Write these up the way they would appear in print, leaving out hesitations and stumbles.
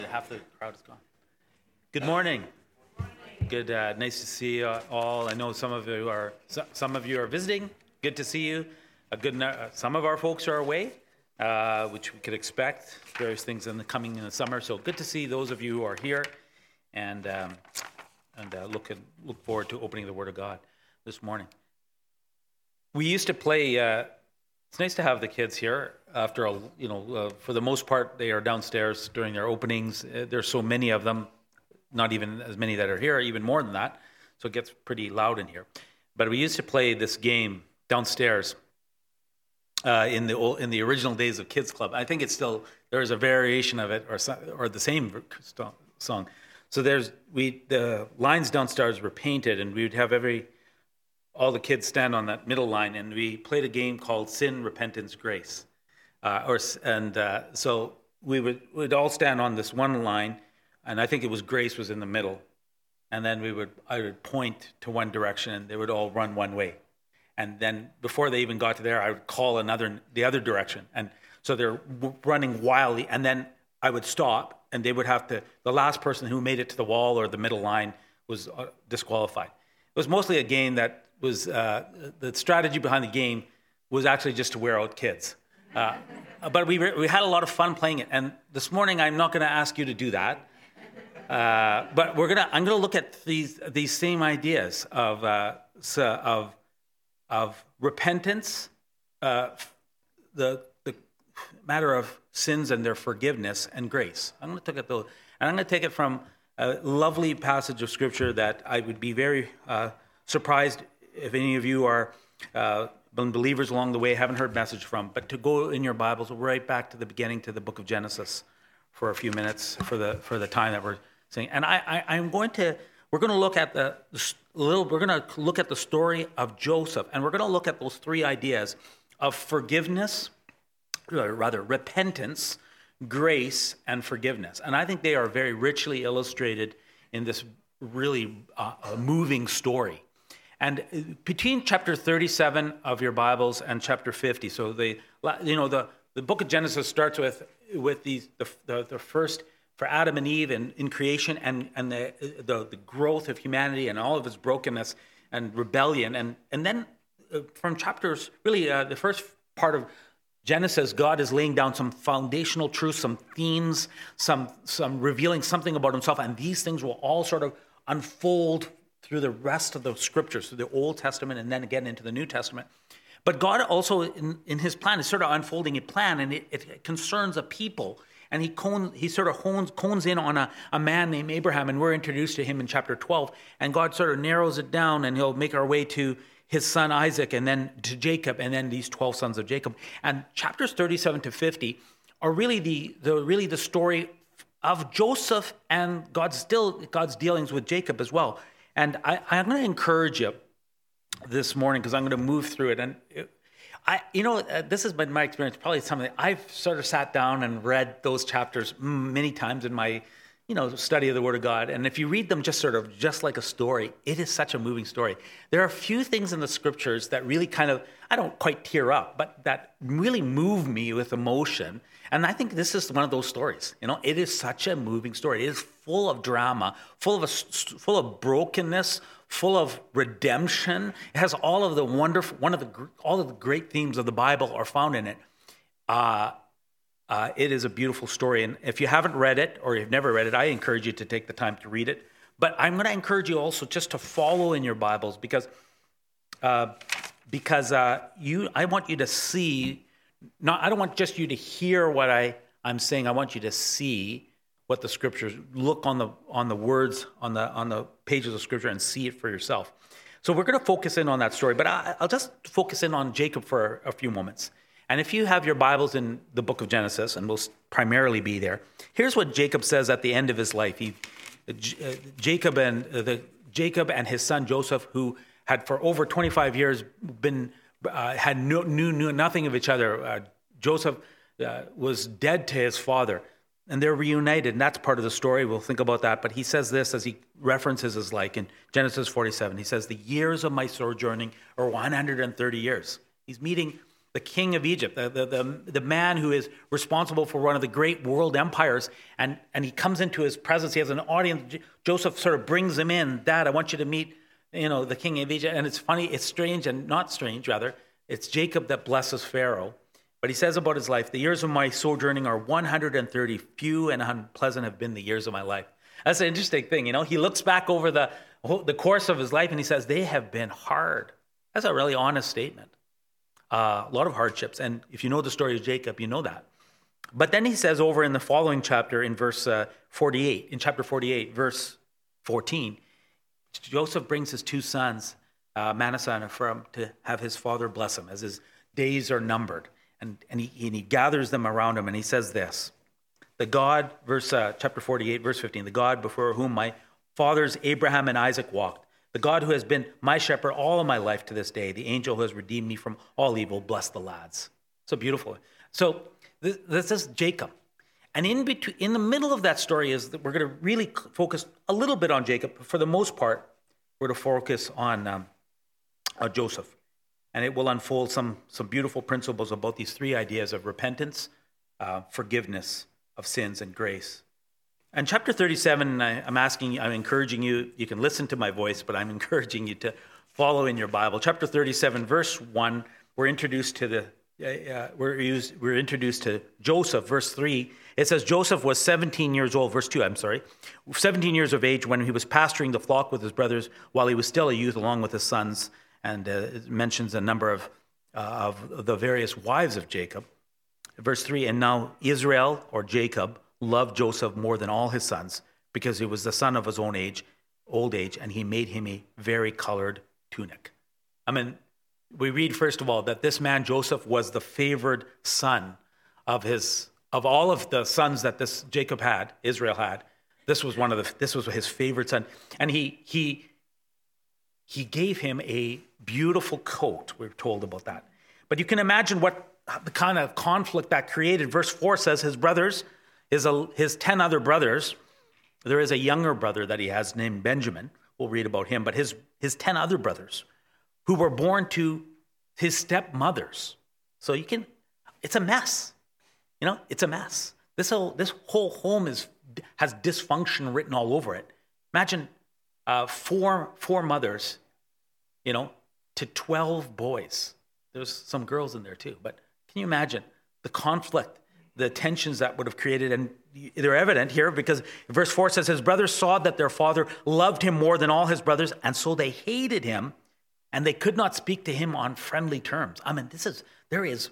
Half the crowd is gone. Good morning. Good, nice to see you all. I know some of you are visiting. Good to see you. Some of our folks are away, which we could expect. Various things coming in the summer. So good to see those of you who are here, and look forward to opening the Word of God this morning. We used to play. It's nice to have the kids here. After for the most part, they are downstairs during their openings. There's so many of them, not even as many that are here, even more than that. So it gets pretty loud in here. But we used to play this game downstairs in the original days of Kids Club. I think it's still there's a variation of it or the same song. So the lines downstairs were painted, and we would have all the kids stand on that middle line, and we played a game called Sin, Repentance, Grace. So we'd all stand on this one line, and I think it was Grace was in the middle, and then I would point to one direction, and they would all run one way, and then before they even got to there, I would call the other direction, and so they're running wildly, and then I would stop, and they would have to. The last person who made it to the wall or the middle line was disqualified. It was mostly a game that was the strategy behind the game was actually just to wear out kids. But we had a lot of fun playing it. And this morning, I'm not going to ask you to do that. But I'm going to look at these same ideas of repentance, the matter of sins and their forgiveness, and grace. I'm going to look at those, and I'm going to take it from a lovely passage of Scripture that I would be very surprised if any of you are been believers along the way, haven't heard message from, but to go in your Bibles right back to the beginning, to the book of Genesis for a few minutes for the time that we're saying. And we're going to look at the story of Joseph, and we're going to look at those three ideas of forgiveness, or rather repentance, grace, and forgiveness. And I think they are very richly illustrated in this really moving story. And between chapter 37 of your Bibles and chapter 50, so the book of Genesis starts with the first for Adam and Eve in creation and the growth of humanity and all of its brokenness and rebellion, and then from chapters really the first part of Genesis, God is laying down some foundational truths, some themes, some revealing something about Himself, and these things will all sort of unfold through the rest of the Scriptures, through the Old Testament, and then again into the New Testament. But God also, in His plan, is sort of unfolding a plan, and it concerns a people, and He sort of hones in on a man named Abraham, and we're introduced to him in chapter 12, and God sort of narrows it down, and He'll make our way to his son Isaac, and then to Jacob, and then these 12 sons of Jacob. And chapters 37 to 50 are really the story of Joseph and God's dealings with Jacob as well. And I'm going to encourage you this morning because I'm going to move through it. And this has been my experience. Probably something I've sort of sat down and read those chapters many times in my study of the Word of God. And if you read them just like a story, it is such a moving story. There are a few things in the Scriptures that really I don't quite tear up, but that really move me with emotion. And I think this is one of those stories. It is such a moving story. It is full of drama, full of brokenness, full of redemption. It has all of the great themes of the Bible are found in it. It is a beautiful story, and if you haven't read it or you've never read it, I encourage you to take the time to read it. But I'm going to encourage you also just to follow in your Bibles because I want you to see. I don't want just you to hear what I'm saying. I want you to see what the Scriptures look on the words on the pages of Scripture and see it for yourself. So we're going to focus in on that story, but I'll just focus in on Jacob for a few moments. And if you have your Bibles in the book of Genesis, and we'll primarily be there, here's what Jacob says at the end of his life. Jacob and his son Joseph, who had for over 25 years knew nothing of each other. Joseph was dead to his father, and they're reunited, and that's part of the story. We'll think about that. But he says this as he references his life in Genesis 47. He says, "The years of my sojourning are 130 years." He's meeting the king of Egypt, the man who is responsible for one of the great world empires. And he comes into his presence. He has an audience. Joseph sort of brings him in. Dad, I want you to meet, the king of Egypt. And it's funny, it's strange and not strange, rather. It's Jacob that blesses Pharaoh. But he says about his life, the years of my sojourning are 130. Few and unpleasant have been the years of my life. That's an interesting thing. He looks back over the course of his life and he says, they have been hard. That's a really honest statement. A lot of hardships. And if you know the story of Jacob, you know that. But then he says over in the following chapter, in verse 48, in chapter 48, verse 14, Joseph brings his two sons, Manasseh and Ephraim, to have his father bless him as his days are numbered. And he gathers them around him and he says this, the God, chapter 48, verse 15, the God before whom my fathers Abraham and Isaac walked, the God who has been my shepherd all of my life to this day, the angel who has redeemed me from all evil, bless the lads. So beautiful. So this is Jacob. And in the middle of that story is that we're going to really focus a little bit on Jacob. For the most part, we're going to focus on Joseph. And it will unfold some beautiful principles about these three ideas of repentance, forgiveness of sins, and grace. And chapter 37, I'm encouraging you, you can listen to my voice, but I'm encouraging you to follow in your Bible. Chapter 37, verse 1, we're introduced to we're introduced to Joseph. Verse 3, it says Joseph was 17 years old, verse 2, 17 years of age when he was pasturing the flock with his brothers while he was still a youth along with his sons. And it mentions a number of the various wives of Jacob. Verse 3, and now Israel, or Jacob, loved Joseph more than all his sons because he was the son of his old age, and he made him a vari-colored tunic. We read, first of all, that this man Joseph was the favored son of all of the sons that this Jacob had, Israel had. This was his favorite son. And he gave him a beautiful coat. We're told about that. But you can imagine what the kind of conflict that created. Verse 4 says his brothers, his 10 other brothers, there is a younger brother that he has named Benjamin. We'll read about him. But his 10 other brothers who were born to his stepmothers. So it's a mess. It's a mess. This whole home has dysfunction written all over it. Imagine four mothers, to 12 boys. There's some girls in there too, but can you imagine the conflict, the tensions that would have created? And they're evident here because verse 4 says his brothers saw that their father loved him more than all his brothers, and so they hated him, and they could not speak to him on friendly terms. There is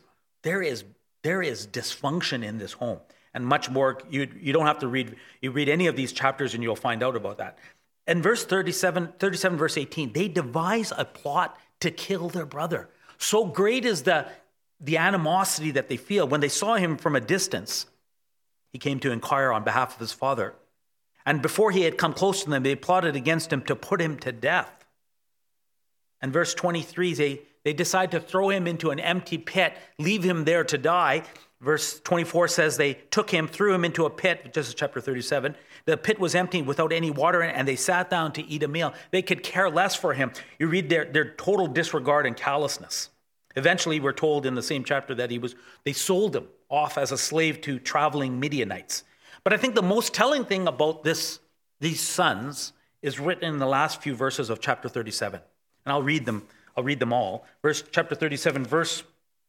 dysfunction in this home, and much more. You don't have to read any of these chapters and you'll find out about that. In verse 37, verse 18, they devise a plot to kill their brother. So great is the animosity that they feel. When they saw him from a distance, he came to inquire on behalf of his father. And before he had come close to them, they plotted against him to put him to death. And verse 23, they decide to throw him into an empty pit, leave him there to die. Verse 24 says they took him, threw him into a pit, just as chapter 37. The pit was empty without any water in it, and they sat down to eat a meal. They could care less for him. You read their total disregard and callousness. Eventually, we're told in the same chapter that they sold him off as a slave to traveling Midianites. But I think the most telling thing about these sons is written in the last few verses of chapter 37. And I'll read them all. Chapter 37, verse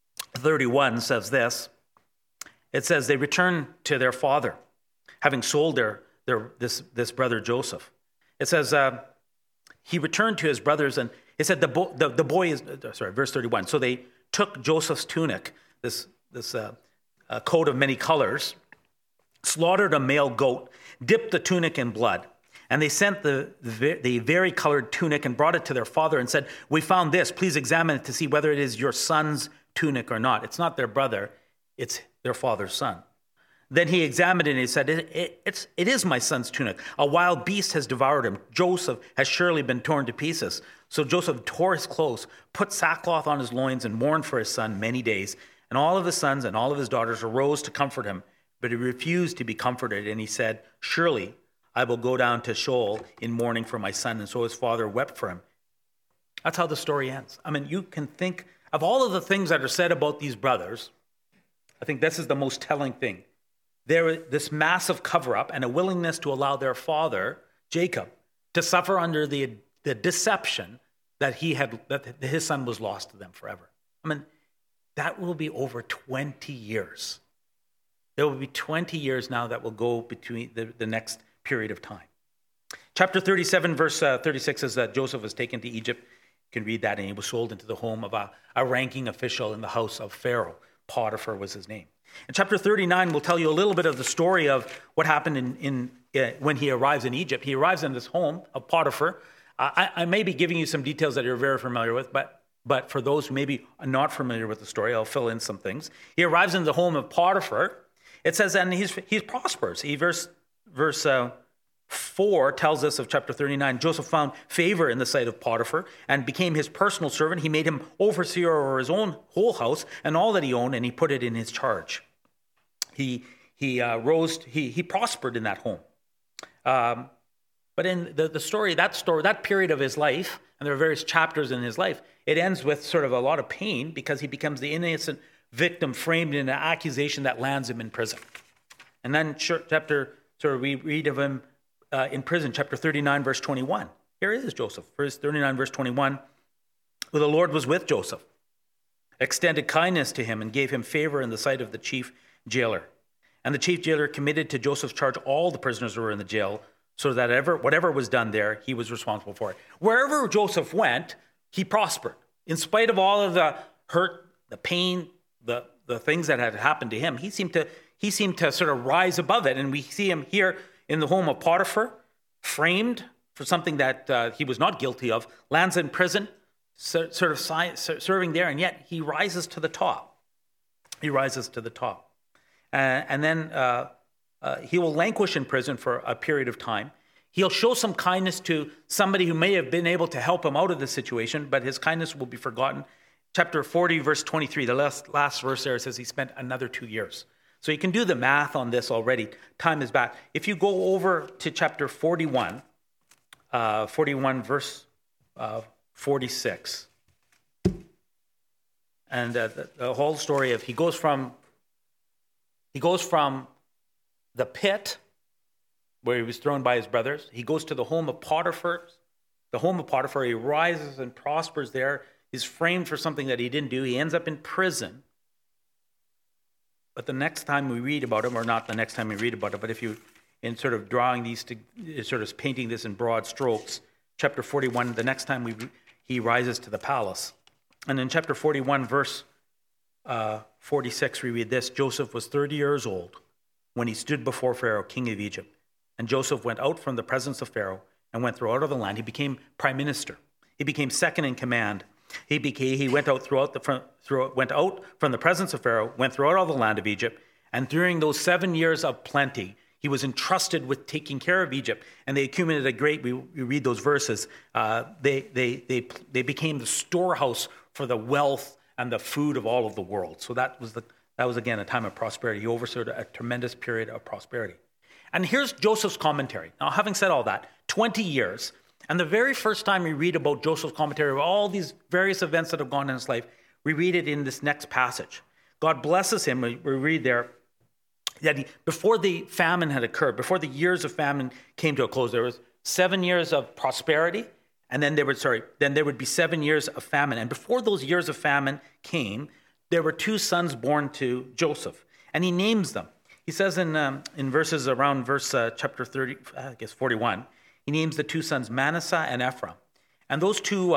31 says this. It says, they returned to their father, having sold this brother Joseph. It says, he returned to his brothers, and it said the boy is, verse 31. So they took Joseph's tunic, this coat of many colors, slaughtered a male goat, dipped the tunic in blood, and they sent the vari-colored tunic and brought it to their father and said, we found this. Please examine it to see whether it is your son's tunic or not. It's not their brother. It's their father's son. Then he examined it and he said, it is my son's tunic. A wild beast has devoured him. Joseph has surely been torn to pieces. So Joseph tore his clothes, put sackcloth on his loins, and mourned for his son many days. And all of his sons and all of his daughters arose to comfort him, but he refused to be comforted. And he said, surely I will go down to Sheol in mourning for my son. And so his father wept for him. That's how the story ends. You can think of all of the things that are said about these brothers, I think this is the most telling thing. There this massive cover-up and a willingness to allow their father, Jacob, to suffer under the deception that his son was lost to them forever. I mean, that will be over 20 years. There will be 20 years now that will go between the next period of time. Chapter 37, verse 36 says that Joseph was taken to Egypt. You can read that, and he was sold into the home of a ranking official in the house of Pharaoh. Potiphar was his name. And chapter 39 will tell you a little bit of the story of what happened when he arrives in Egypt. He arrives in this home of Potiphar. I may be giving you some details that you're very familiar with, but for those who maybe are not familiar with the story, I'll fill in some things. He arrives in the home of Potiphar. It says, and he prospers. Verse 4 tells us of chapter 39, Joseph found favor in the sight of Potiphar and became his personal servant. He made him overseer over his own whole house and all that he owned, and he put it in his charge. He prospered in that home. But in the story, that period of his life, and there are various chapters in his life, it ends with sort of a lot of pain because he becomes the innocent victim framed in an accusation that lands him in prison. And then we read of him in prison, chapter 39, verse 21. Here is Joseph, verse 39, verse 21. The Lord was with Joseph, extended kindness to him, and gave him favor in the sight of the chief jailer. And the chief jailer committed to Joseph's charge all the prisoners who were in the jail, so that whatever was done there, he was responsible for it. Wherever Joseph went, he prospered. In spite of all of the hurt, the pain, the things that had happened to him, he seemed to sort of rise above it. And we see him here in the home of Potiphar, framed for something that he was not guilty of, lands in prison, sort of serving there, and yet he rises to the top. He rises to the top. And then he will languish in prison for a period of time. He'll show some kindness to somebody who may have been able to help him out of this situation, but his kindness will be forgotten. Chapter 40, verse 23, the last verse there says he spent another 2 years. So you can do the math on this already. Time is back. If you go over to chapter 41, verse 46, and the whole story of he goes from the pit where he was thrown by his brothers. He goes to the home of Potiphar. The home of Potiphar, he rises and prospers there. He's framed for something that he didn't do. He ends up in prison. But the next time we read about him, or not the next time we read about it, but if you, in sort of drawing these, sort of painting this in broad strokes, chapter 41, the next time he rises to the palace. And in chapter 41, verse 46, we read this: Joseph was 30 years old when he stood before Pharaoh, king of Egypt. And Joseph went out from the presence of Pharaoh and went throughout all the land. He became prime minister. He became second in command. He went out from the presence of Pharaoh, went throughout all the land of Egypt, and during those 7 years of plenty, he was entrusted with taking care of Egypt, and they accumulated a great. We read those verses. They became the storehouse for the wealth and the food of all of the world. So that was again a time of prosperity. He oversaw a tremendous period of prosperity. And here's Joseph's commentary. Now, having said all that, 20 years. And the very first time we read about Joseph's commentary of all these various events that have gone in his life, we read it in this next passage. God blesses him. We read there that before the famine had occurred, before the years of famine came to a close, there was 7 years of prosperity, and then there would be 7 years of famine. And before those years of famine came, there were 2 sons born to Joseph, and he names them. He says in verses around chapter 30, I guess 41. He names the 2 sons Manasseh and Ephraim. And those two,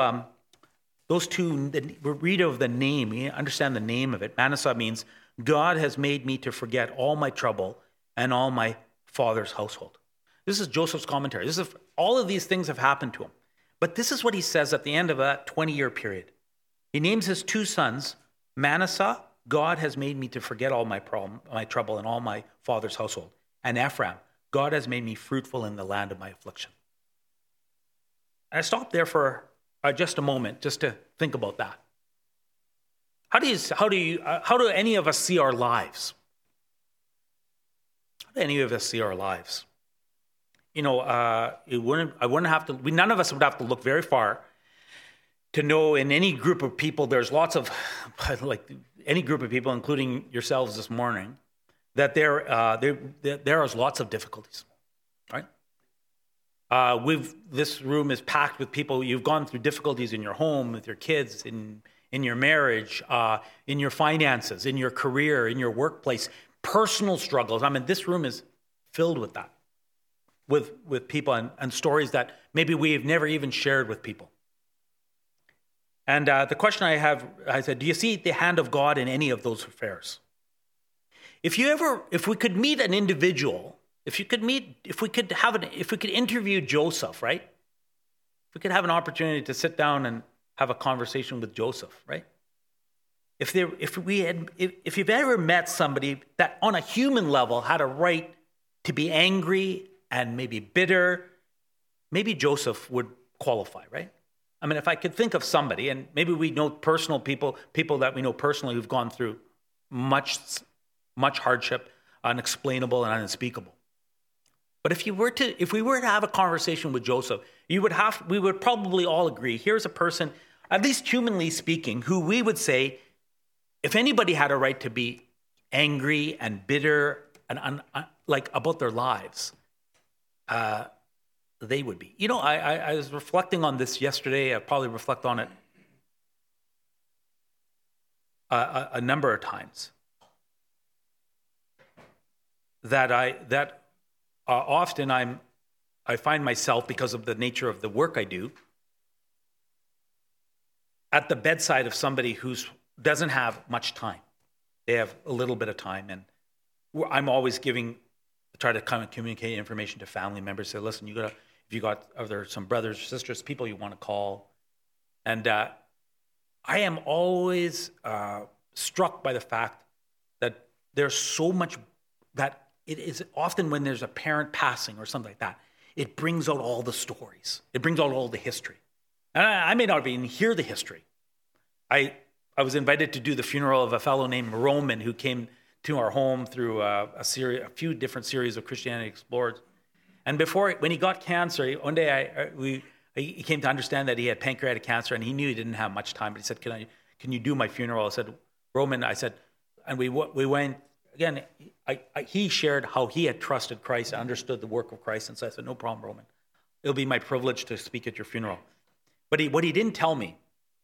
read of the name, you understand the name of it. Manasseh means God has made me to forget all my trouble and all my father's household. This is Joseph's commentary. All of these things have happened to him. But this is what he says at the end of that 20-year period. He names his 2 sons, Manasseh, God has made me to forget all my trouble and all my father's household. And Ephraim, God has made me fruitful in the land of my affliction. And I stopped there for just a moment, just to think about that. How do any of us see our lives? How do any of us see our lives? None of us would have to look very far to know in any group of people, there's lots of, like any group of people, including yourselves this morning, that there is lots of difficulties, right? This room is packed with people. You've gone through difficulties in your home, with your kids, in your marriage, in your finances, in your career, in your workplace, personal struggles. I mean, this room is filled with that, with people and stories that maybe we have never even shared with people. And the question I said, do you see the hand of God in any of those affairs? If we could meet an individual, if we could interview Joseph, right? If we could have an opportunity to sit down and have a conversation with Joseph, right? If you've ever met somebody that on a human level had a right to be angry and maybe bitter, maybe Joseph would qualify, right? I mean, if I could think of somebody, and maybe we know personal people that we know personally who've gone through much hardship, unexplainable and unspeakable. But if we were to have a conversation with Joseph, we would probably all agree, here's a person, at least humanly speaking, who we would say, if anybody had a right to be angry and bitter and like about their lives, they would be. You know, I was reflecting on this yesterday. I'll probably reflect on it a number of times. That often I find myself, because of the nature of the work I do, at the bedside of somebody who doesn't have much time. They have a little bit of time, and I'm always try to kind of communicate information to family members. Say, listen, are there some brothers, sisters, people you want to call? And I am always struck by the fact that there's so much that it is often when there's a parent passing or something like that, it brings out all the stories. It brings out all the history. And I may not even hear the history. I was invited to do the funeral of a fellow named Roman who came to our home through a few different series of Christianity Explored. And when he got cancer, one day he came to understand that he had pancreatic cancer, and he knew he didn't have much time. But he said, "Can you do my funeral?" I said, "Roman," and we went again. He shared how he had trusted Christ and understood the work of Christ, and so I said, "No problem, Roman. It'll be my privilege to speak at your funeral." But what he didn't tell me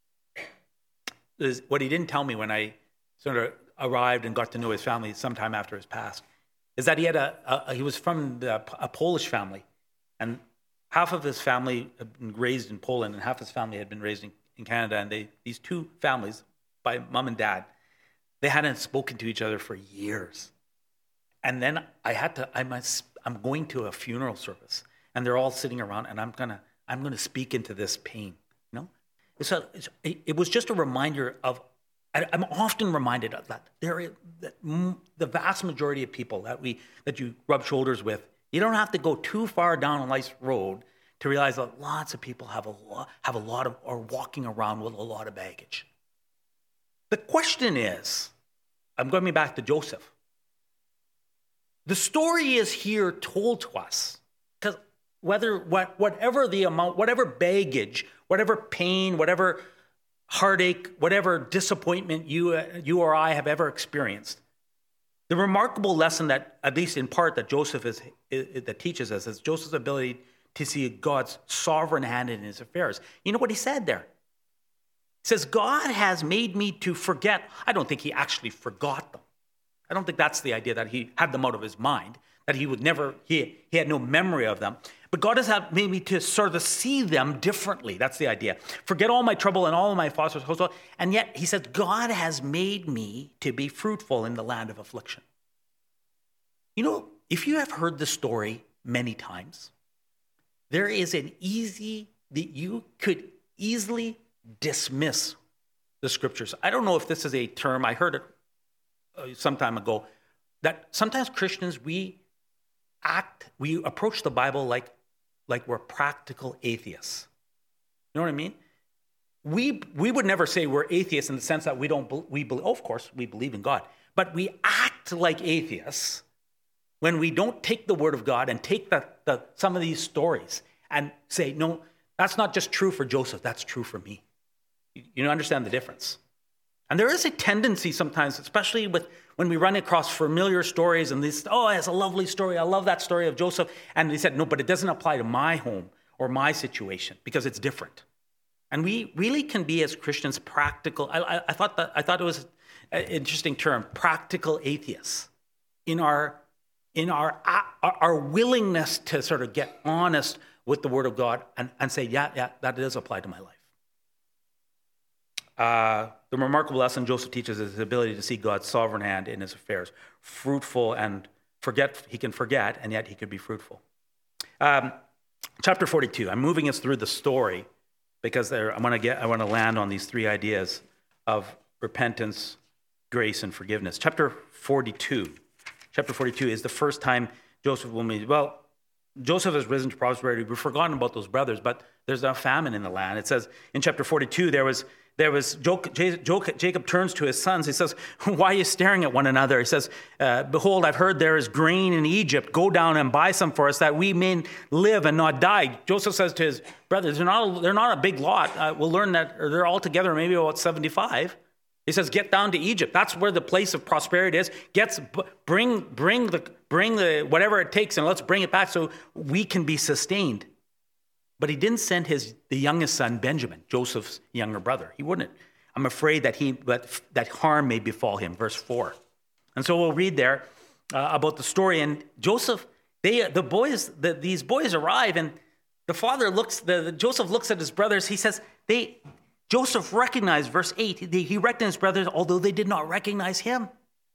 when I sort of arrived and got to know his family sometime after his passed, is that he was from a Polish family, and half of his family had been raised in Poland, and half his family had been raised in Canada. And these two families, by mom and dad, they hadn't spoken to each other for years. And then I'm going to a funeral service, and they're all sitting around, and I'm gonna speak into this pain. You know, it was just a reminder of. I'm often reminded of that. The vast majority of people that you rub shoulders with, you don't have to go too far down life's road to realize that lots of people are walking around with a lot of baggage. The question is, I'm going back to Joseph. The story is here told to us because whatever the amount, whatever baggage, whatever pain, whatever heartache, whatever disappointment you or I have ever experienced, the remarkable lesson that, at least in part, that Joseph that teaches us is Joseph's ability to see God's sovereign hand in his affairs. You know what he said there? He says, God has made me to forget. I don't think he actually forgot them. I don't think that's the idea, that he had them out of his mind, that he had no memory of them. But God has made me to sort of see them differently. That's the idea. Forget all my trouble and all of my father's household. And yet, he says, God has made me to be fruitful in the land of affliction. You know, if you have heard the story many times, there is you could easily dismiss the scriptures. I don't know if this is a term, I heard it some time ago, that sometimes Christians, we approach the Bible like we're practical atheists. You know what I mean? We would never say we're atheists in the sense that we believe, of course, we believe in God, but we act like atheists when we don't take the word of God and take some of these stories and say, no, that's not just true for Joseph, that's true for me. You understand the difference. And there is a tendency sometimes, especially when we run across familiar stories and this, it's a lovely story. I love that story of Joseph. And they said, no, but it doesn't apply to my home or my situation because it's different. And we really can be, as Christians, practical. I thought it was an interesting term, practical atheists, in our willingness to sort of get honest with the Word of God and say, yeah, that does apply to my life. The remarkable lesson Joseph teaches is his ability to see God's sovereign hand in his affairs, fruitful and he can forget, and yet he could be fruitful. Chapter 42. I'm moving us through the story because I want to land on these three ideas of repentance, grace, and forgiveness. Chapter 42 is the first time Joseph will meet. Well, Joseph has risen to prosperity. We've forgotten about those brothers, but there's a famine in the land. It says in chapter 42, Jacob turns to his sons. He says, why are you staring at one another? He says, behold, I've heard there is grain in Egypt. Go down and buy some for us that we may live and not die. Joseph says to his brothers, they're not a big lot. We'll learn that they're all together maybe about 75. He says, get down to Egypt. That's where the place of prosperity is. Bring the whatever it takes and let's bring it back so we can be sustained. But he didn't send the youngest son, Benjamin, Joseph's younger brother. He wouldn't. I'm afraid that harm may befall him, verse 4. And so we'll read there about the story. And Joseph, these boys arrive, and the father Joseph looks at his brothers. He says, Joseph recognized, verse 8, he recognized his brothers, although they did not recognize him.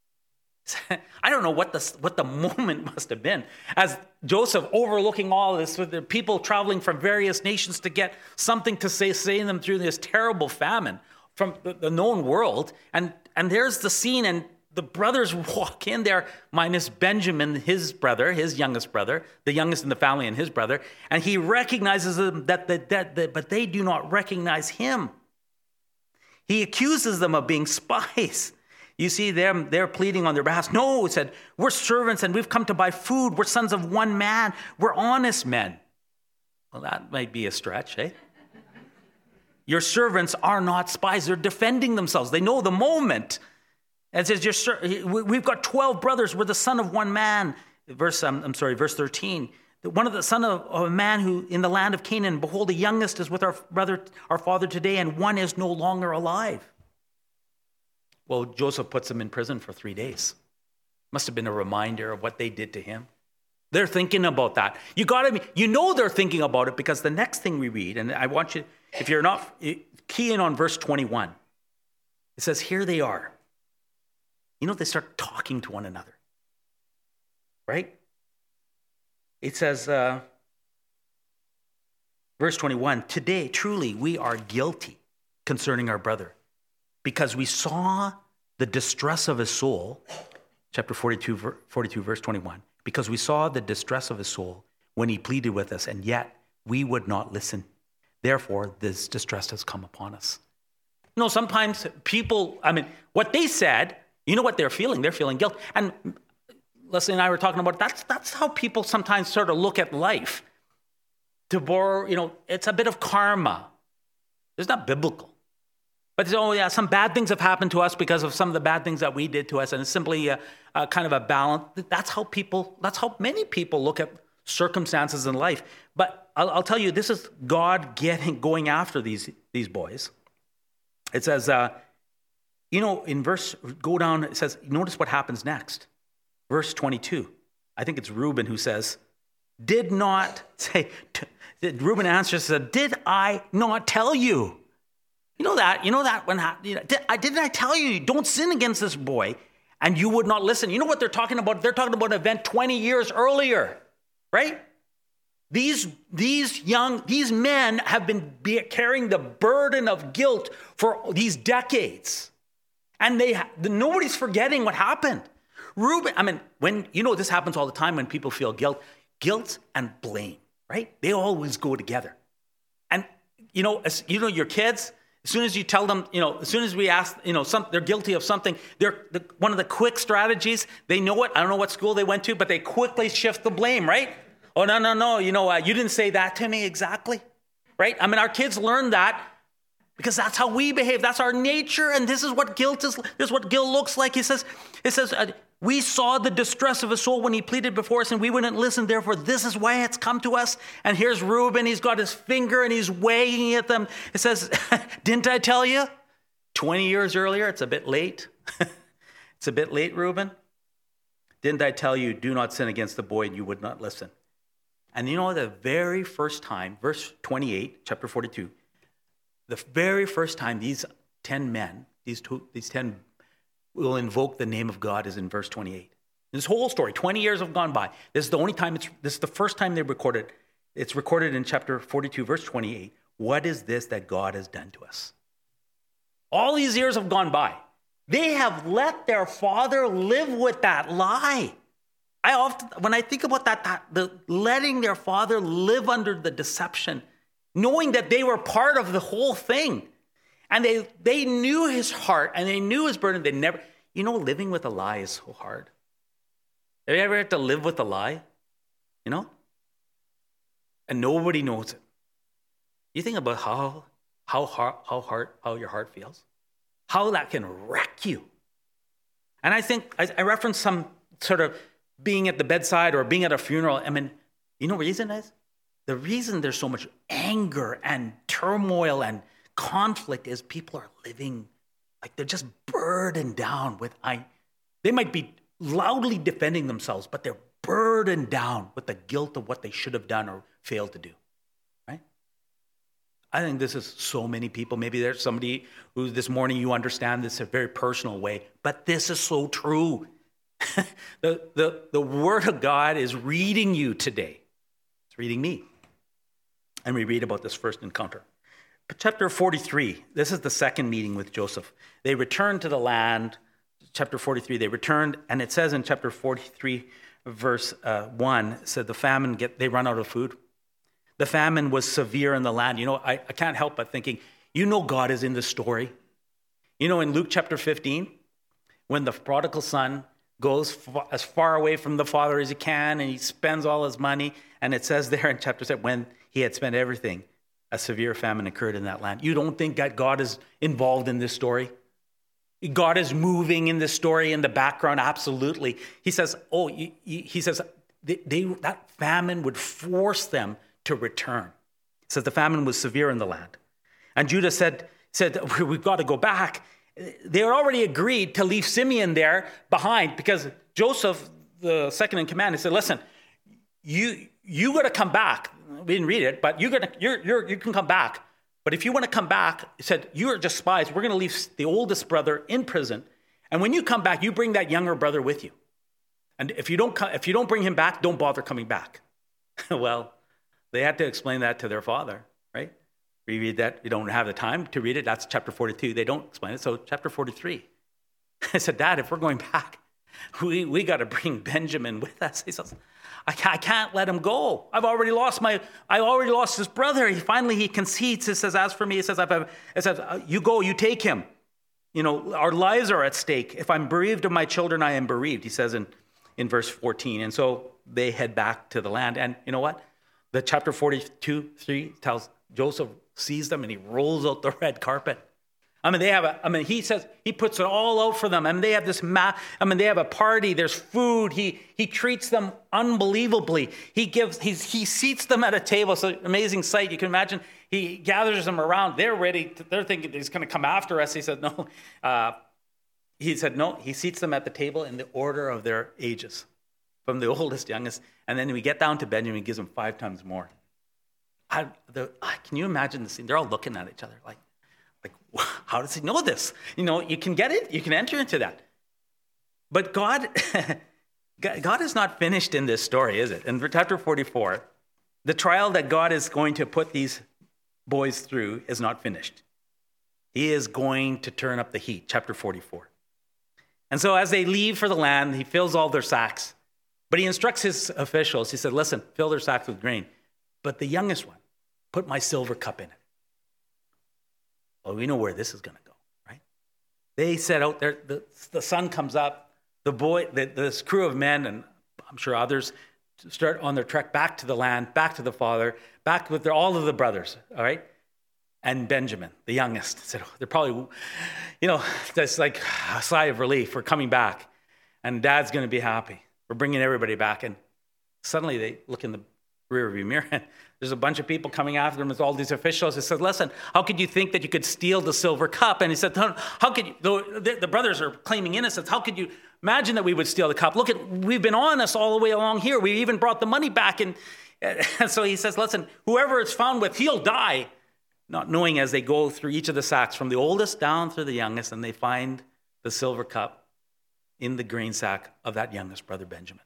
I don't know what the moment must have been as Joseph overlooking all this with the people traveling from various nations to get something to say them through this terrible famine from the known world. And there's the scene, and the brothers walk in there, minus Benjamin, his brother, his youngest brother, the youngest in the family and his brother. And he recognizes them but they do not recognize him. He accuses them of being spies. You see them, they're pleading on their behalf. No, he said, we're servants and we've come to buy food. We're sons of one man. We're honest men. Well, that might be a stretch, eh? Your servants are not spies. They're defending themselves. They know the moment. And it says, we've got 12 brothers. We're the son of one man. Verse 13. One of the son of a man who in the land of Canaan, behold, the youngest is with our father today, and one is no longer alive. Well, Joseph puts them in prison for 3 days. Must have been a reminder of what they did to him. They're thinking about that. They're thinking about it because the next thing we read, and I want you, if you're not, key in on verse 21. It says, here they are. They start talking to one another. Right? It says, verse 21, today, truly, we are guilty concerning our brother, because we saw the distress of his soul, chapter 42, verse 21, because we saw the distress of his soul when he pleaded with us, and yet we would not listen. Therefore, this distress has come upon us. Sometimes people, what they said, what they're feeling? They're feeling guilt. And Leslie and I were talking about that's how people sometimes sort of look at life. To borrow, it's a bit of karma. It's not biblical. But some bad things have happened to us because of some of the bad things that we did to us, and it's simply a kind of a balance. That's how many people look at circumstances in life. But I'll tell you, this is God going after these boys. It says, in verse, go down, it says, notice what happens next. Verse 22. I think it's Reuben who says, Reuben answers, said, did I not tell you? Didn't I tell you, don't sin against this boy, and you would not listen? You know what they're talking about? They're talking about an event 20 years earlier, right? These men have been carrying the burden of guilt for these decades, and nobody's forgetting what happened. Reuben, this happens all the time when people feel guilt and blame, right? They always go together. And your kids, as soon as you tell them, as soon as we ask, they're guilty of something, one of the quick strategies, they know it. I don't know what school they went to, but they quickly shift the blame, right? Oh, no, you didn't say that to me exactly, right? Our kids learn that because that's how we behave. That's our nature, and this is what guilt is. This is what guilt looks like. It says, we saw the distress of his soul when he pleaded before us, and we wouldn't listen. Therefore, this is why it's come to us. And here's Reuben. He's got his finger, and he's weighing at them. It says, didn't I tell you? 20 years earlier, it's a bit late. It's a bit late, Reuben. Didn't I tell you, do not sin against the boy, and you would not listen? And you know, the very first time, verse 28, chapter 42, the very first time these 10 men, these 10 will invoke the name of God is in verse 28. This whole story, 20 years have gone by. This is the only time, this is the first time they recorded. It's recorded in chapter 42, verse 28. What is this that God has done to us? All these years have gone by. They have let their father live with that lie. When I think about the letting their father live under the deception, knowing that they were part of the whole thing, and they knew his heart and they knew his burden. They never, living with a lie is so hard. Have you ever had to live with a lie? And nobody knows it. You think about how your heart feels, how that can wreck you. And I think I referenced some sort of being at the bedside or being at a funeral. I mean, the reason is? The reason there's so much anger and turmoil and conflict is people are living like they're just burdened down with, they might be loudly defending themselves, but they're burdened down with the guilt of what they should have done or failed to do, right? I think this is so many people. Maybe there's somebody who this morning you understand this in a very personal way, but this is so true. The Word of God is reading you today. It's reading me. And we read about this first encounter. But chapter 43, this is the second meeting with Joseph. They returned to the land. Chapter 43, they returned, and it says in chapter 43, verse 1, it said the famine, they run out of food. The famine was severe in the land. I can't help but thinking, God is in the story. In Luke chapter 15, when the prodigal son goes as far away from the father as he can, and he spends all his money, and it says there in chapter 7, when he had spent everything, a severe famine occurred in that land. You don't think that God is involved in this story? God is moving in this story in the background, absolutely. He says, that famine would force them to return. He says the famine was severe in the land. And Judah said, we've got to go back. They had already agreed to leave Simeon there behind because Joseph, the second in command, he said, listen, you got to come back. We didn't read it, but you can come back. But if you want to come back, he said, you are just spies. We're going to leave the oldest brother in prison. And when you come back, you bring that younger brother with you. And if you don't bring him back, don't bother coming back. Well, they had to explain that to their father, right? We read that. You don't have the time to read it. That's chapter 42. They don't explain it. So chapter 43. I said, Dad, if we're going back, we got to bring Benjamin with us. He says, I can't let him go. I already lost his brother. He concedes. He says, as for me, you go, you take him. Our lives are at stake. If I'm bereaved of my children, I am bereaved, he says in verse 14. And so they head back to the land. And you know what? The chapter 42:3 tells Joseph sees them and he rolls out the red carpet. He says he puts it all out for them. They have they have a party. There's food. He treats them unbelievably. He seats them at a table. It's an amazing sight. You can imagine. He gathers them around. They're ready. They're thinking he's going to come after us. He said no. No. He seats them at the table in the order of their ages, from the oldest, youngest, and then we get down to Benjamin. He gives them 5 times more. Can you imagine the scene? They're all looking at each other like, how does he know this? You can get it. You can enter into that. But God is not finished in this story, is it? In chapter 44, the trial that God is going to put these boys through is not finished. He is going to turn up the heat, chapter 44. And so as they leave for the land, he fills all their sacks. But he instructs his officials. He said, listen, fill their sacks with grain. But the youngest one, put my silver cup in it. Well, we know where this is going to go, right? They set out there. The sun comes up. This crew of men, and I'm sure others, start on their trek back to the land, back to the father, back with all of the brothers, all right? and Benjamin, the youngest, said, they're probably, that's like a sigh of relief. We're coming back, and Dad's going to be happy. We're bringing everybody back. And suddenly they look in the rearview mirror, and there's a bunch of people coming after them with all these officials. He said, listen, how could you think that you could steal the silver cup? And he said, how could you, the brothers are claiming innocence. How could you imagine that we would steal the cup? Look, we've been honest all the way along here. We even brought the money back. And so he says, listen, whoever it's found with, he'll die. Not knowing as they go through each of the sacks from the oldest down through the youngest, and they find the silver cup in the grain sack of that youngest brother, Benjamin.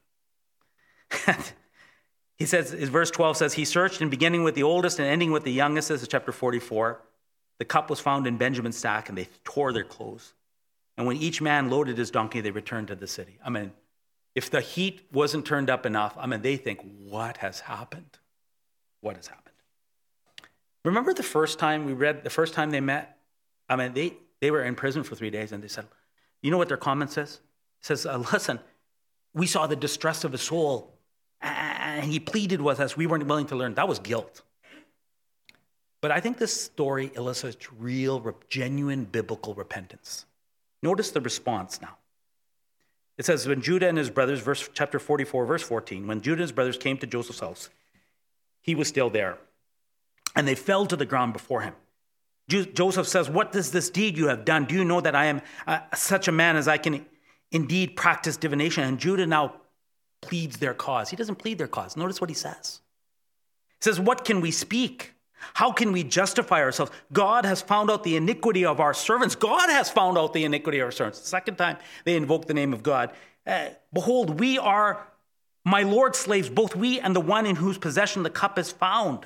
He says, verse 12 says, he searched, and beginning with the oldest and ending with the youngest, this is chapter 44, the cup was found in Benjamin's sack, and they tore their clothes. And when each man loaded his donkey, they returned to the city. I mean, if the heat wasn't turned up enough, they think, what has happened? What has happened? Remember the first time they met? They were in prison for 3 days, and they said, you know what their comment says? It says, listen, we saw the distress of his soul, and he pleaded with us. We weren't willing to learn. That was guilt. But I think this story illustrates real, genuine biblical repentance. Notice the response now. It says, when Judah and his brothers, chapter 44, verse 14, when Judah and his brothers came to Joseph's house, he was still there. And they fell to the ground before him. Joseph says, what is this deed you have done? Do you know that I am such a man as I can indeed practice divination? And Judah now pleads their cause. He doesn't plead their cause. Notice what he says. He says, what can we speak? How can we justify ourselves? God has found out the iniquity of our servants. God has found out the iniquity of our servants. The second time they invoke the name of God. Behold, we are my Lord's slaves, both we and the one in whose possession the cup is found.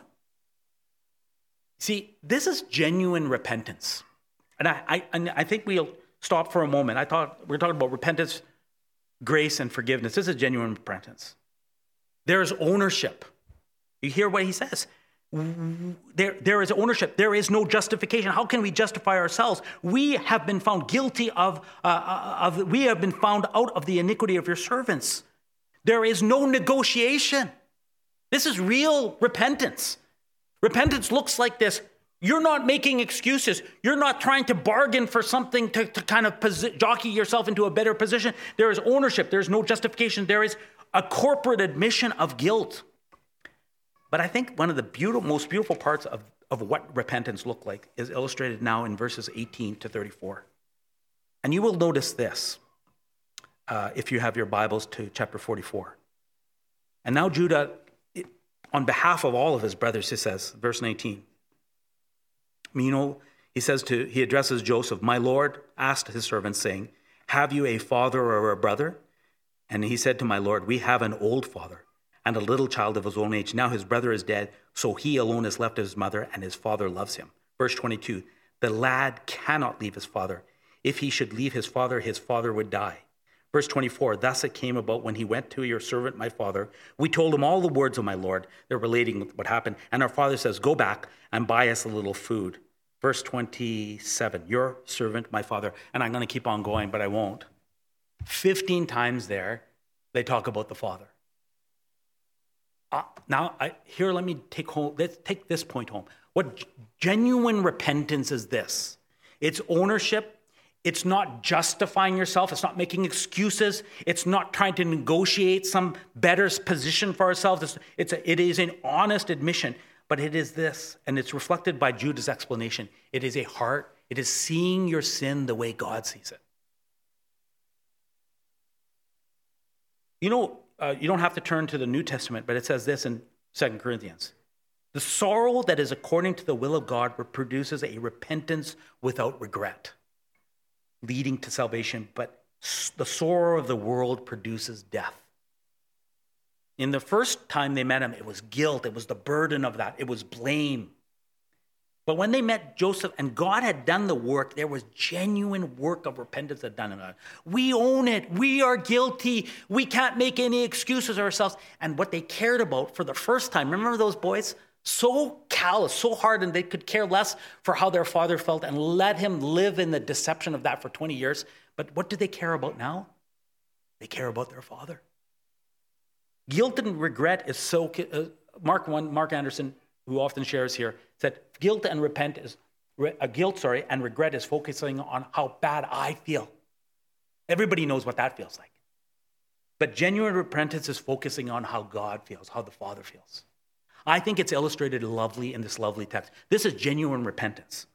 See, this is genuine repentance. And I think we'll stop for a moment. I thought we're talking about repentance, grace, and forgiveness. This is genuine repentance. There's ownership. You hear what he says? There is ownership. There is no justification. How can we justify ourselves? We have been found guilty we have been found out of the iniquity of your servants. There is no negotiation. This is real repentance. Repentance looks like this. You're not making excuses. You're not trying to bargain for something to kind of jockey yourself into a better position. There is ownership. There is no justification. There is a corporate admission of guilt. But I think one of the most beautiful parts of what repentance looked like is illustrated now in verses 18 to 34. And you will notice this if you have your Bibles to chapter 44. And now Judah, on behalf of all of his brothers, he says, verse 19, he addresses Joseph, my Lord asked his servants, saying, have you a father or a brother? And he said to my Lord, we have an old father and a little child of his own age. Now his brother is dead, so he alone is left of his mother, and his father loves him. Verse 22, the lad cannot leave his father. If he should leave his father would die. Verse 24, thus it came about when he went to your servant, my father. We told him all the words of my Lord. They're relating what happened. And our father says, go back and buy us a little food. Verse 27, your servant, my father. And I'm going to keep on going, but I won't. 15 times there, they talk about the father. Let's take this point home. What genuine repentance is this? It's ownership. It's not justifying yourself. It's not making excuses. It's not trying to negotiate some better position for ourselves. It is an honest admission, but it is this, and it's reflected by Judah's explanation. It is a heart. It is seeing your sin the way God sees it. You don't have to turn to the New Testament, but it says this in 2 Corinthians. The sorrow that is according to the will of God produces a repentance without regret, leading to salvation, but the sorrow of the world produces death. In the first time they met him, it was guilt. It was the burden of that. It was blame. But when they met Joseph and God had done the work, there was genuine work of repentance that done in us. We own it. We are guilty. We can't make any excuses ourselves. And what they cared about for the first time, remember those boys? So callous, so hardened, they could care less for how their father felt and let him live in the deception of that for 20 years. But what do they care about now? They care about their father. Guilt and regret is so... Mark Anderson, who often shares here, said guilt and repentance and regret is focusing on how bad I feel. Everybody knows what that feels like. But genuine repentance is focusing on how God feels, how the Father feels. I think it's illustrated lovely in this lovely text. This is genuine repentance.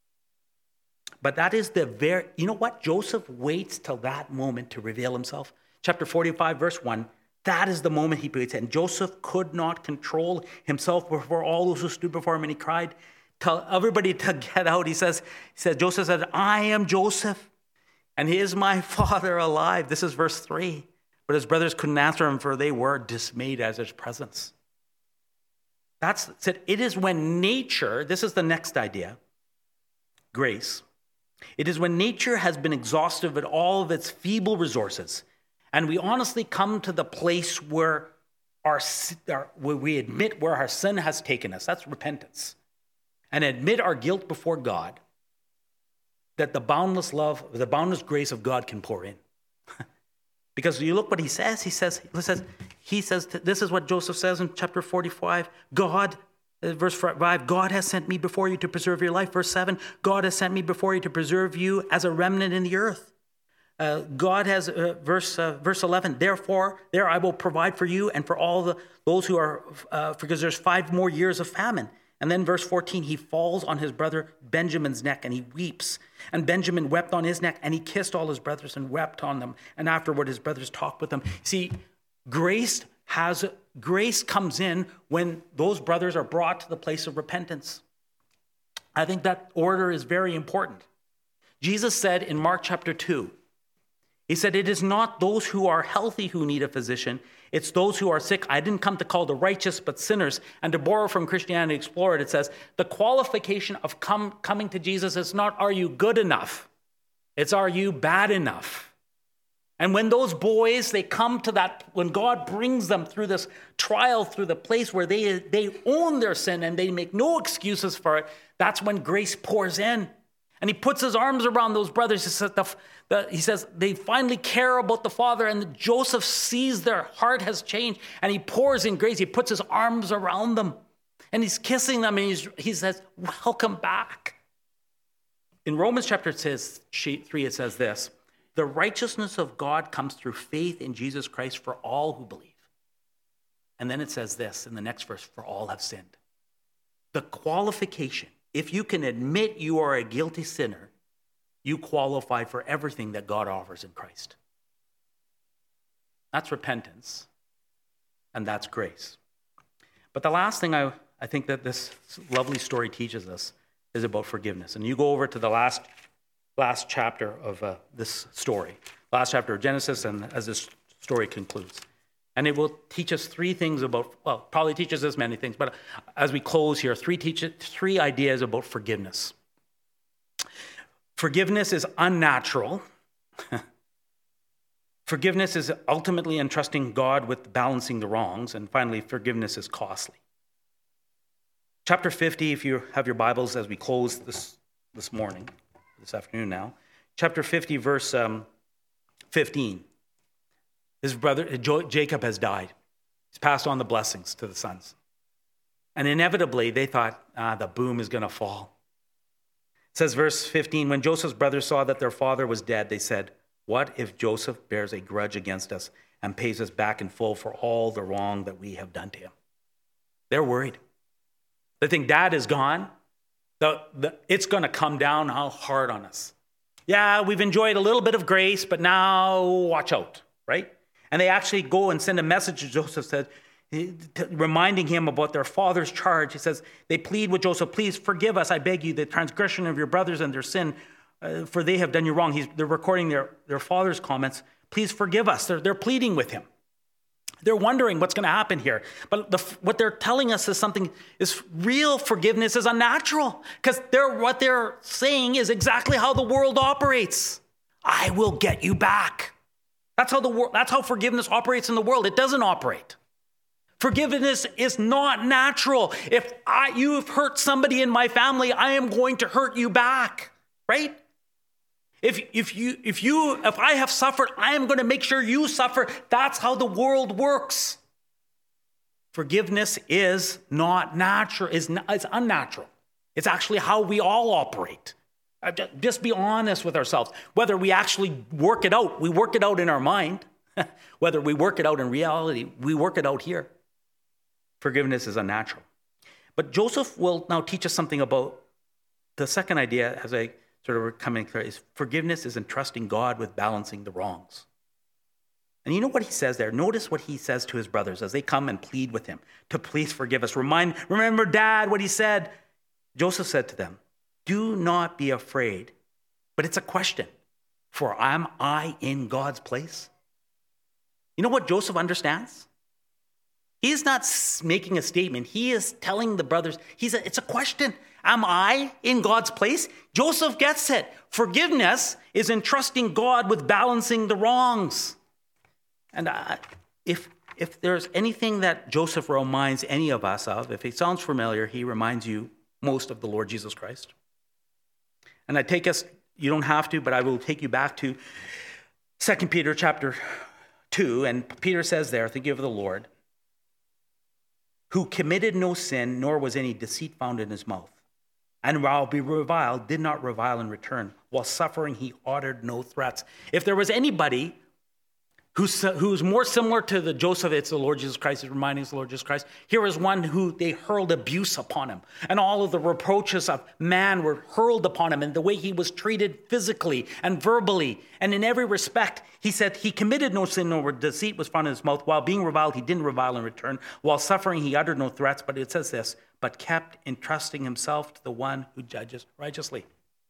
But that is you know what? Joseph waits till that moment to reveal himself. Chapter 45, verse 1, that is the moment he waits. And Joseph could not control himself before all those who stood before him, and he cried, tell everybody to get out. Joseph said, I am Joseph, and is my father alive? This is verse 3. But his brothers couldn't answer him, for they were dismayed at his presence. That's it. It is when nature, this is the next idea, grace. It is when nature has been exhausted at all of its feeble resources, and we honestly come to the place where where we admit where our sin has taken us. That's repentance. And admit our guilt before God, that the boundless love, the boundless grace of God can pour in. Because you look what he says. He says, this is what Joseph says in chapter 45. Verse 5, God has sent me before you to preserve your life. Verse 7, God has sent me before you to preserve you as a remnant in the earth. Verse 11, therefore, there I will provide for you and for all those who are, because there's 5 more years of famine. And then verse 14, he falls on his brother Benjamin's neck and he weeps. And Benjamin wept on his neck and he kissed all his brothers and wept on them. And afterward his brothers talked with them. See, grace comes in when those brothers are brought to the place of repentance. I think that order is very important. Jesus said in Mark chapter 2, he said, it is not those who are healthy who need a physician. It's those who are sick. I didn't come to call the righteous, but sinners. And to borrow from Christianity Explored, it says, the qualification of coming to Jesus is not, are you good enough? It's, are you bad enough? And when those boys, they come to that, when God brings them through this trial, through the place where they own their sin and they make no excuses for it, that's when grace pours in. And he puts his arms around those brothers. He says they finally care about the Father, and Joseph sees their heart has changed, and he pours in grace. He puts his arms around them, and he's kissing them, and he says, welcome back. In Romans chapter 3, it says this, the righteousness of God comes through faith in Jesus Christ for all who believe. And then it says this in the next verse, for all have sinned. The qualification, if you can admit you are a guilty sinner, you qualify for everything that God offers in Christ. That's repentance, and that's grace. But the last thing I think that this lovely story teaches us is about forgiveness. And you go over to the last chapter of this story, last chapter of Genesis, and as this story concludes. And it will teach us 3 things probably teaches us many things, but as we close here, 3 ideas about forgiveness. Forgiveness is unnatural. Forgiveness is ultimately entrusting God with balancing the wrongs. And finally, forgiveness is costly. Chapter 50, if you have your Bibles as we close this afternoon now. Chapter 50, verse 15. His brother, Jacob, has died. He's passed on the blessings to the sons. And inevitably, they thought, the boom is going to fall. It says, verse 15, when Joseph's brothers saw that their father was dead, they said, what if Joseph bears a grudge against us and pays us back in full for all the wrong that we have done to him? They're worried. They think Dad is gone. It's going to come down hard on us. Yeah, we've enjoyed a little bit of grace, but now watch out, right? And they actually go and send a message to Joseph, said, reminding him about their father's charge. He says, they plead with Joseph, please forgive us, I beg you, the transgression of your brothers and their sin, for they have done you wrong. They're recording their father's comments. Please forgive us. They're pleading with him. They're wondering what's going to happen here. But what they're telling us is real forgiveness is unnatural, because what they're saying is exactly how the world operates. I will get you back. That's how forgiveness operates in the world. It doesn't operate. Forgiveness is not natural. If you've hurt somebody in my family, I am going to hurt you back, right? If I have suffered, I am going to make sure you suffer. That's how the world works. Forgiveness is not natural. It's unnatural. It's actually how we all operate. Just be honest with ourselves. Whether we actually work it out, we work it out in our mind. Whether we work it out in reality, we work it out here. Forgiveness is unnatural. But Joseph will now teach us something about the second idea, as I sort of coming clear, is forgiveness is entrusting God with balancing the wrongs. And you know what he says there? Notice what he says to his brothers as they come and plead with him to please forgive us. Remember, Dad, what he said. Joseph said to them, do not be afraid. But it's a question. For am I in God's place? You know what Joseph understands? He is not making a statement. He is telling the brothers, it's a question. Am I in God's place? Joseph gets it. Forgiveness is entrusting God with balancing the wrongs. And if there's anything that Joseph reminds any of us of, if it sounds familiar, he reminds you most of the Lord Jesus Christ. And I take us, you don't have to, but I will take you back to 2 Peter chapter 2. And Peter says there, think of the Lord, who committed no sin, nor was any deceit found in his mouth. And while be reviled, did not revile in return. While suffering, he uttered no threats. If there was anybody who's more similar to the Joseph, it's the Lord Jesus Christ, is reminding us of the Lord Jesus Christ. Here is one who they hurled abuse upon him. And all of the reproaches of man were hurled upon him, and the way he was treated physically and verbally. And in every respect, he said he committed no sin, nor deceit was found in his mouth. While being reviled, he didn't revile in return. While suffering, he uttered no threats. But it says this, but kept entrusting himself to the one who judges righteously.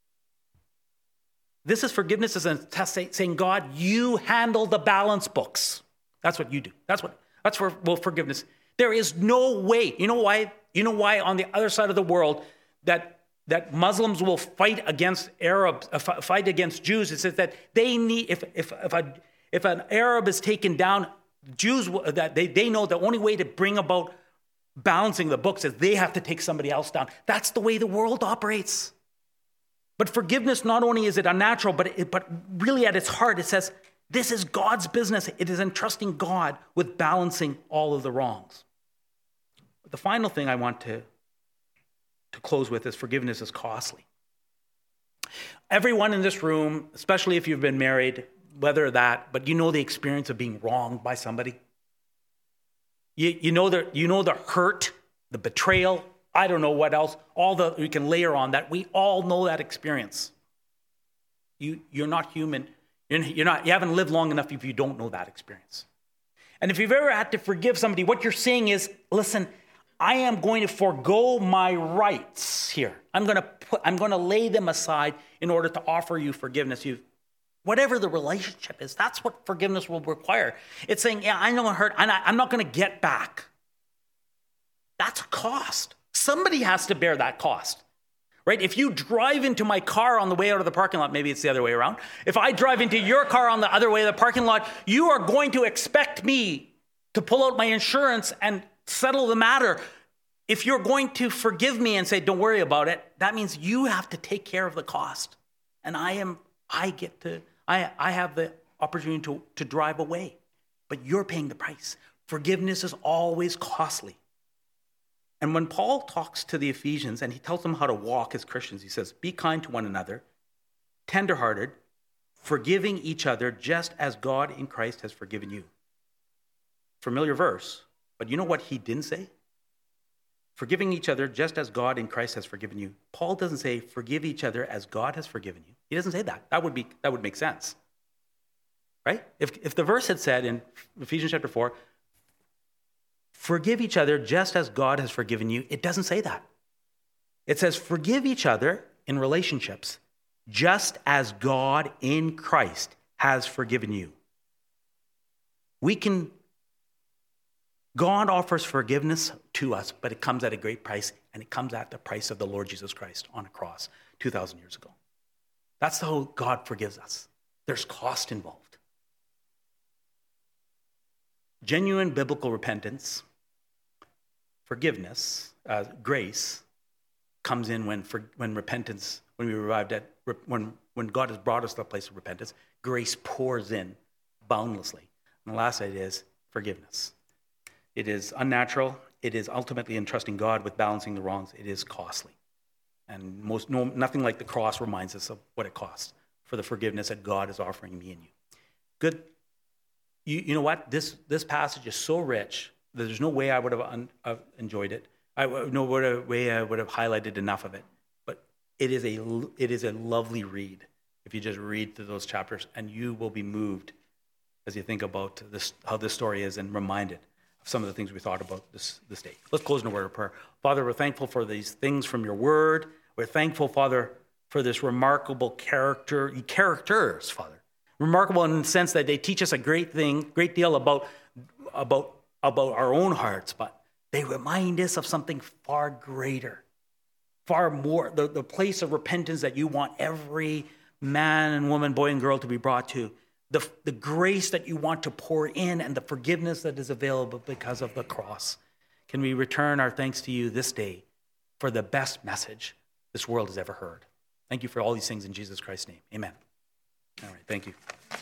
This is forgiveness as a test saying, God, you handle the balance books. That's what you do. That's forgiveness. There is no way. You know why? You know why on the other side of the world that Muslims will fight against Arabs, fight against Jews. It says that they need, if an Arab is taken down, Jews that they know the only way to bring about balancing the books is they have to take somebody else down. That's the way the world operates. But forgiveness, not only is it unnatural, but really at its heart, it says, this is God's business. It is entrusting God with balancing all of the wrongs. The final thing I want to close with is forgiveness is costly. Everyone in this room, especially if you've been married, but you know the experience of being wronged by somebody. You know the hurt, the betrayal, I don't know what else, we can layer on that. We all know that experience. You're not human. You haven't lived long enough if you don't know that experience. And if you've ever had to forgive somebody, what you're saying is, listen, I am going to forego my rights here. I'm going to lay them aside in order to offer you forgiveness. Whatever the relationship is, that's what forgiveness will require. It's saying, yeah, I know it hurt, and I'm not going to get back. That's a cost. Somebody has to bear that cost, right? If you drive into my car on the way out of the parking lot, maybe it's the other way around. If I drive into your car on the other way of the parking lot, you are going to expect me to pull out my insurance and settle the matter. If you're going to forgive me and say, don't worry about it, that means you have to take care of the cost. And I have the opportunity to drive away, but you're paying the price. Forgiveness is always costly. And when Paul talks to the Ephesians and he tells them how to walk as Christians, he says, be kind to one another, tenderhearted, forgiving each other just as God in Christ has forgiven you. Familiar verse, but you know what he didn't say? Forgiving each other just as God in Christ has forgiven you. Paul doesn't say forgive each other as God has forgiven you. He doesn't say that. That would make sense. Right? If the verse had said in Ephesians chapter 4, forgive each other just as God has forgiven you, it doesn't say that. It says forgive each other in relationships just as God in Christ has forgiven you. God offers forgiveness to us, but it comes at a great price, and it comes at the price of the Lord Jesus Christ on a cross 2,000 years ago. That's how God forgives us. There's cost involved. Genuine biblical repentance, forgiveness, grace comes in when repentance, when we arrived at, when God has brought us to a place of repentance, grace pours in boundlessly. And the last idea is forgiveness. It is unnatural. It is ultimately entrusting God with balancing the wrongs. It is costly. And nothing like the cross reminds us of what it costs for the forgiveness that God is offering me and you. Good. You know what? This passage is so rich that there's no way I would have enjoyed it. No way I would have highlighted enough of it. But it is a lovely read if you just read through those chapters, and you will be moved as you think about how this story is, and reminded of some of the things we thought about this day. Let's close in a word of prayer. Father, we're thankful for these things from your word. We're thankful, Father, for this remarkable characters, Father. Remarkable in the sense that they teach us a great deal about our own hearts, but they remind us of something far greater, far more, the place of repentance that you want every man and woman, boy and girl to be brought to, the grace that you want to pour in, and the forgiveness that is available because of the cross. Can we return our thanks to you this day for the best message this world has ever heard? Thank you for all these things in Jesus Christ's name. Amen. All right, thank you.